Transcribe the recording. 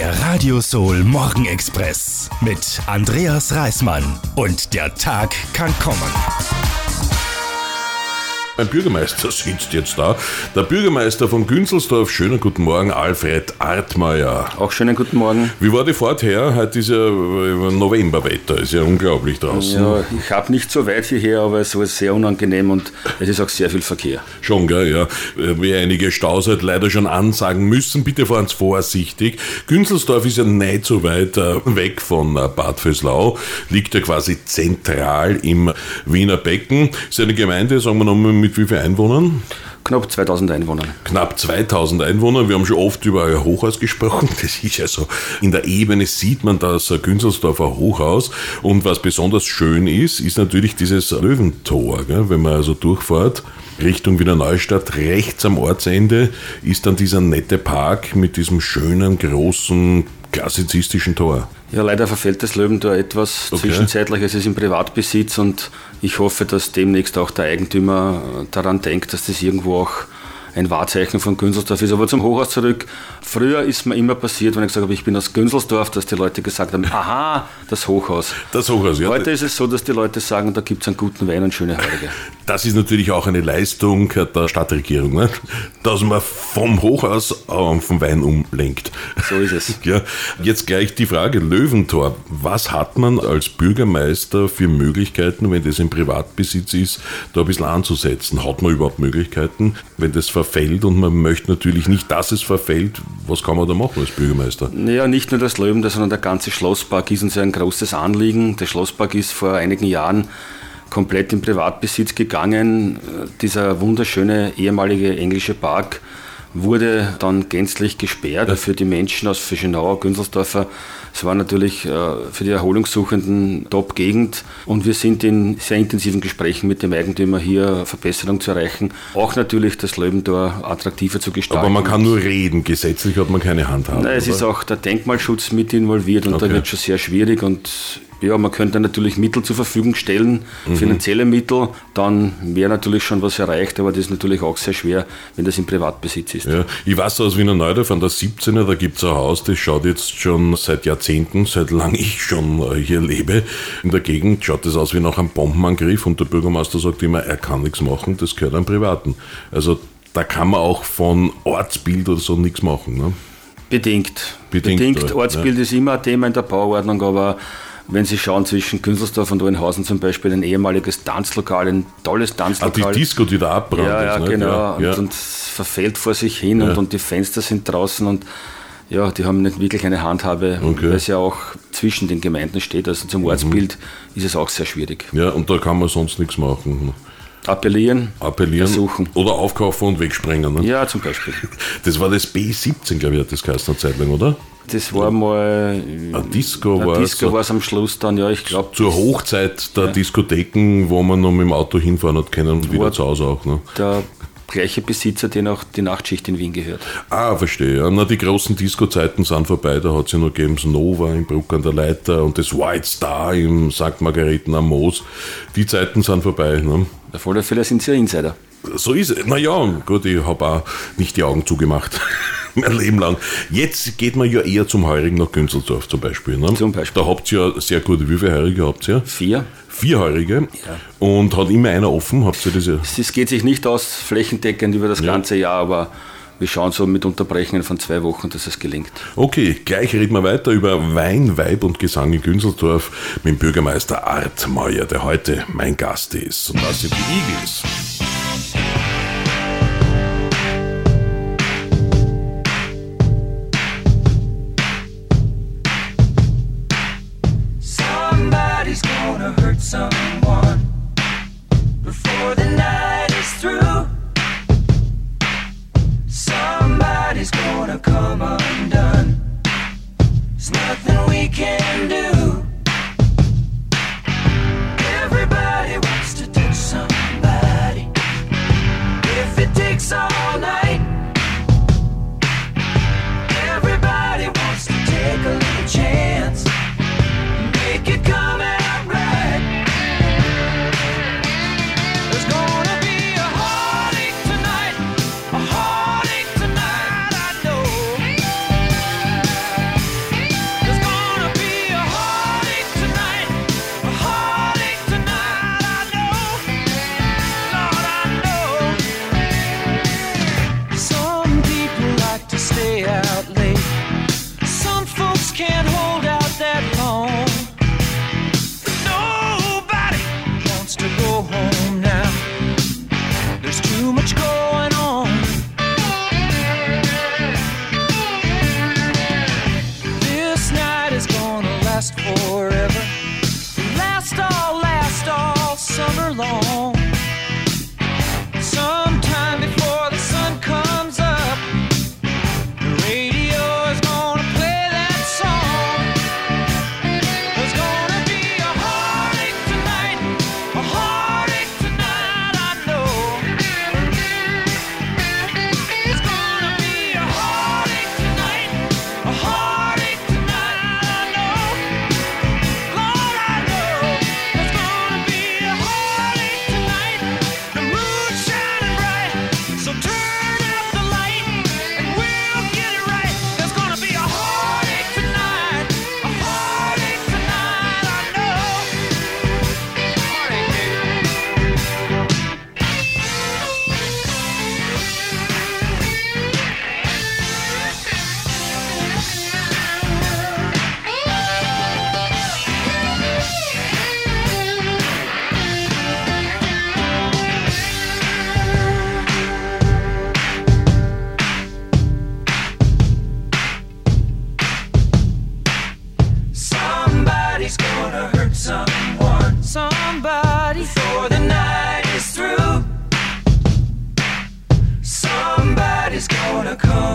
Der Radio Soul Morgenexpress mit Andreas Reismann. Und der Tag kann kommen. Ein Bürgermeister sitzt jetzt da. Der Bürgermeister von Günzelsdorf. Schönen guten Morgen, Alfred Artmeier. Auch schönen guten Morgen. Wie war die Fahrt her? Heute ist ja Novemberwetter, ist ja unglaublich draußen. Ja, ich habe nicht so weit hierher, aber es war sehr unangenehm und es ist auch sehr viel Verkehr. Schon, gell, ja. Wie einige Staus halt leider schon ansagen müssen. Bitte fahren Sie vorsichtig. Günzelsdorf ist ja nicht so weit weg von Bad Vöslau. Liegt ja quasi zentral im Wiener Becken. Ist eine Gemeinde, sagen wir nochmal, mit wie vielen Einwohnern? Knapp 2000 Einwohner. Knapp 2000 Einwohner. Wir haben schon oft über euer Hochhaus gesprochen. Das ist ja so, in der Ebene sieht man das Günzelsdorfer Hochhaus. Und was besonders schön ist, ist natürlich dieses Löwentor. Gell? Wenn man also durchfährt, Richtung Wiener Neustadt, rechts am Ortsende ist dann dieser nette Park mit diesem schönen, großen, klassizistischen Tor. Ja, leider verfällt das Löwentor etwas. Okay. Zwischenzeitlich ist es im Privatbesitz und ich hoffe, dass demnächst auch der Eigentümer daran denkt, dass das irgendwo auch ein Wahrzeichen von Günzelsdorf ist. Aber zum Hochhaus zurück. Früher ist mir immer passiert, wenn ich gesagt habe, ich bin aus Günzelsdorf, dass die Leute gesagt haben, aha, das Hochhaus. Das Hochhaus, ja. Heute ist es so, dass die Leute sagen, da gibt es einen guten Wein und schöne Heurige. Das ist natürlich auch eine Leistung der Stadtregierung, ne? Dass man vom Hochhaus auf den Wein umlenkt. So ist es. Ja, jetzt gleich die Frage, Löwentor. Was hat man als Bürgermeister für Möglichkeiten, wenn das im Privatbesitz ist, da ein bisschen anzusetzen? Hat man überhaupt Möglichkeiten, wenn das verfällt und man möchte natürlich nicht, dass es verfällt? Was kann man da machen als Bürgermeister? Naja, nicht nur das Löwentor, sondern der ganze Schlosspark ist uns ein großes Anliegen. Der Schlosspark ist vor einigen Jahren komplett in Privatbesitz gegangen. Dieser wunderschöne ehemalige englische Park wurde dann gänzlich gesperrt für die Menschen aus Fischenau, Günzelsdorfer. Es war natürlich für die Erholungssuchenden Top-Gegend und wir sind in sehr intensiven Gesprächen mit dem Eigentümer hier Verbesserung zu erreichen. Auch natürlich das Löwentor attraktiver zu gestalten. Aber man kann nur reden, gesetzlich hat man keine Handhabe. Nein, es ist auch der Denkmalschutz mit involviert und da wird schon sehr schwierig und ja, man könnte natürlich Mittel zur Verfügung stellen, finanzielle Mittel, dann wäre natürlich schon was erreicht, aber das ist natürlich auch sehr schwer, wenn das im Privatbesitz ist. Ja, ich weiß aus Wiener Neudorf an der 17er, da gibt es ein Haus, das schaut jetzt schon seit Jahrzehnten, seit lang ich schon hier lebe, in der Gegend schaut das aus wie nach einem Bombenangriff und der Bürgermeister sagt immer, er kann nichts machen, das gehört einem Privaten. Also da kann man auch von Ortsbild oder so nichts machen. Ne? Bedingt. Bedingt, Ortsbild ist immer ein Thema in der Bauordnung, aber wenn Sie schauen, zwischen Günzelsdorf und Oeynhausen zum Beispiel ein ehemaliges Tanzlokal, ein tolles Tanzlokal. Die Disco, die da abbrannt ja, ist. Ne? Genau. Ja. Und es verfällt vor sich hin und die Fenster sind draußen und ja, die haben nicht wirklich eine Handhabe, weil es ja auch zwischen den Gemeinden steht. Also zum Ortsbild ist es auch sehr schwierig. Ja, und da kann man sonst nichts machen. Appellieren, versuchen. Oder aufkaufen und wegsprengen. Ne? Ja, zum Beispiel. Das war das B17, glaube ich, hat das geheißen eine Zeit lang, oder? Das war mal eine Disco war es am Schluss dann, ja, ich glaube. Zur Hochzeit der Diskotheken, wo man noch mit dem Auto hinfahren hat können und wieder zu Hause auch. Ne? Der gleiche Besitzer, den auch die Nachtschicht in Wien gehört. Ah, verstehe. Ja. Na, die großen Disco-Zeiten sind vorbei, da hat es ja noch gegeben das Nova in Bruck an der Leiter und das White Star im St. Margareten am Moos. Die Zeiten sind vorbei. Ne? Auf alle Fälle sind Sie ja Insider. So ist es. Naja, gut, ich habe auch nicht die Augen zugemacht. Mein Leben lang. Jetzt geht man ja eher zum Heurigen nach Günzelsdorf zum Beispiel. Ne? Zum Beispiel. Da habt ihr ja sehr gute, wie viele Heurige habt ihr? 4. 4 Heurige? Ja. Und hat immer einer offen? Habt ihr das ja? Es geht sich nicht aus flächendeckend über das ganze Jahr, aber wir schauen so mit Unterbrechungen von 2 Wochen, dass es gelingt. Okay, gleich reden wir weiter über Wein, Weib und Gesang in Günzelsdorf mit dem Bürgermeister Artmeier, der heute mein Gast ist. Und das sind die Eagles. Someone before the night is through. Somebody's gonna come undone. There's nothing we can do. Everybody wants to touch somebody. If it takes all night, everybody wants to take a little chance. Make it come out. a call.